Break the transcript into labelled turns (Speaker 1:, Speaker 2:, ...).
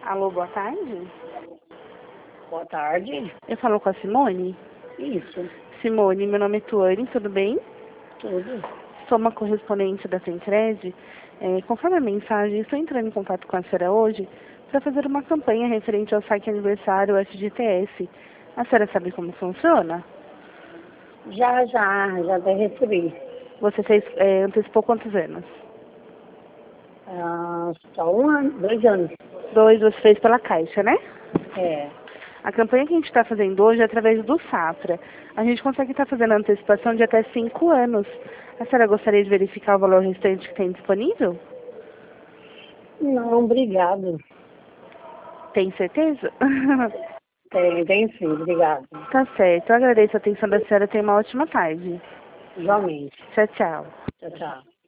Speaker 1: Alô, boa tarde.
Speaker 2: Boa tarde.
Speaker 1: Eu falo com a Simone?
Speaker 2: Isso,
Speaker 1: Simone, meu nome é Tuane, tudo bem?
Speaker 2: tudo.
Speaker 1: Sou uma correspondente da Centred. Conforme a mensagem, estou entrando em contato com a senhora hoje para fazer uma campanha referente ao site aniversário FGTS. A senhora sabe como funciona?
Speaker 2: Já até recebi.
Speaker 1: Você antecipou quantos anos?
Speaker 2: Só 1 ano, 2 anos.
Speaker 1: 2, você fez pela Caixa, né?
Speaker 2: É.
Speaker 1: A campanha que a gente está fazendo hoje é através do Safra. A gente consegue estar fazendo a antecipação de até 5 anos. A senhora gostaria de verificar o valor restante que tem disponível?
Speaker 2: Não, obrigado.
Speaker 1: Tem certeza?
Speaker 2: Tem sim, obrigado.
Speaker 1: Tá certo. Eu agradeço a atenção da senhora. Tenha uma ótima tarde.
Speaker 2: Igualmente.
Speaker 1: Tchau, tchau.
Speaker 2: Tchau, tchau.